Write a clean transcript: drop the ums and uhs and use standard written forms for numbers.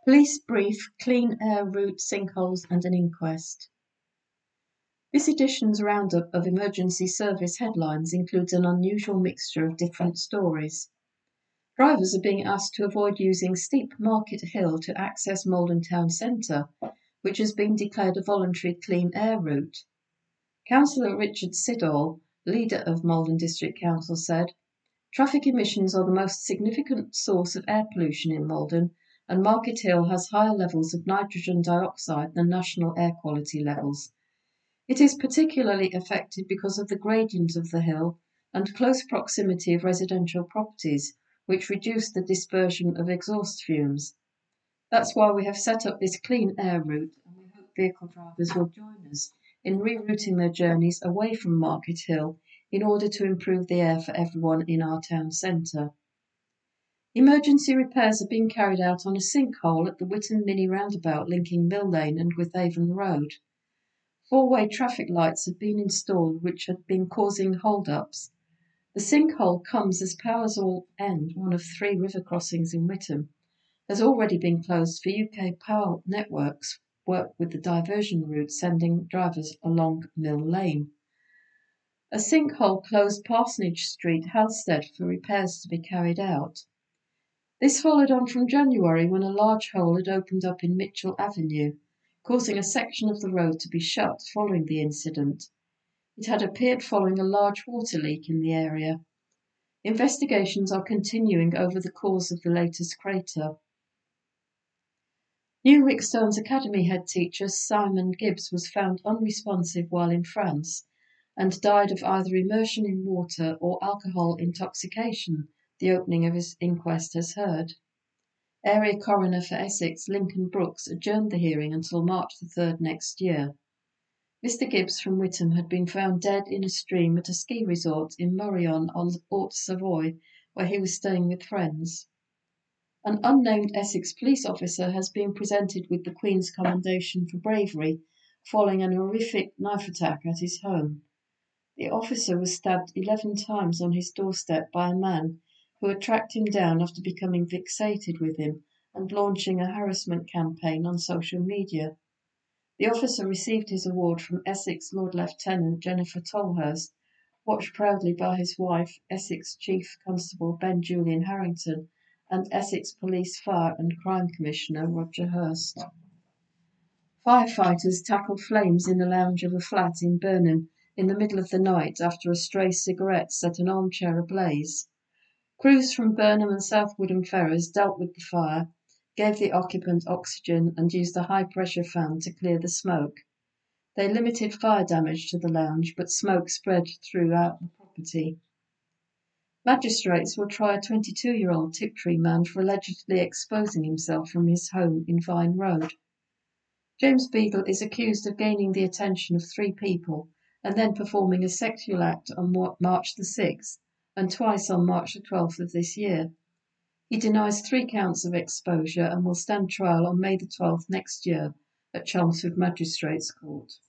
Police brief, clean air route, sinkholes and an inquest. This edition's roundup of emergency service headlines includes an unusual mixture of different stories. Drivers are being asked to avoid using steep Market Hill to access Maldon Town Centre, which has been declared a voluntary clean air route. Councillor Richard Siddall, leader of Maldon District Council, said, "Traffic emissions are the most significant source of air pollution in Maldon, and Market Hill has higher levels of nitrogen dioxide than national air quality levels. It is particularly affected because of the gradient of the hill and close proximity of residential properties, which reduce the dispersion of exhaust fumes. That's why we have set up this clean air route, and we hope vehicle drivers will join us in rerouting their journeys away from Market Hill in order to improve the air for everyone in our town centre." Emergency repairs are being carried out on a sinkhole at the Witton Mini roundabout linking Mill Lane and Withaven Road. Four-way traffic lights have been installed which had been causing hold-ups. The sinkhole comes as Powersall End, one of three river crossings in Witham, has already been closed for UK Power Networks work with the diversion route sending drivers along Mill Lane. A sinkhole closed Parsonage Street, Halstead, for repairs to be carried out. This followed on from January when a large hole had opened up in Mitchell Avenue, causing a section of the road to be shut following the incident. It had appeared following a large water leak in the area. Investigations are continuing over the cause of the latest crater. New Rick Stones Academy head teacher Simon Gibbs was found unresponsive while in France and died of either immersion in water or alcohol intoxication, the opening of his inquest has heard. Area Coroner for Essex, Lincoln Brooks, adjourned the hearing until March the 3rd next year. Mr Gibbs from Witham had been found dead in a stream at a ski resort in Morillon on Haute Savoy, where he was staying with friends. An unnamed Essex police officer has been presented with the Queen's Commendation for bravery following an horrific knife attack at his home. The officer was stabbed 11 times on his doorstep by a man who had tracked him down after becoming fixated with him and launching a harassment campaign on social media. The officer received his award from Essex Lord Lieutenant Jennifer Tolhurst, watched proudly by his wife, Essex Chief Constable Ben Julian Harrington, and Essex Police Fire and Crime Commissioner Roger Hurst. Firefighters tackled flames in the lounge of a flat in Burnham in the middle of the night after a stray cigarette set an armchair ablaze. Crews from Burnham and South Woodham Ferrers dealt with the fire, gave the occupant oxygen and used a high-pressure fan to clear the smoke. They limited fire damage to the lounge, but smoke spread throughout the property. Magistrates will try a 22-year-old Tiptree man for allegedly exposing himself from his home in Vine Road. James Beadle is accused of gaining the attention of three people and then performing a sexual act on March the 6th and twice on March the 12th of this year. He denies 3 counts of exposure and will stand trial on May the 12th next year at Chelmsford Magistrates Court.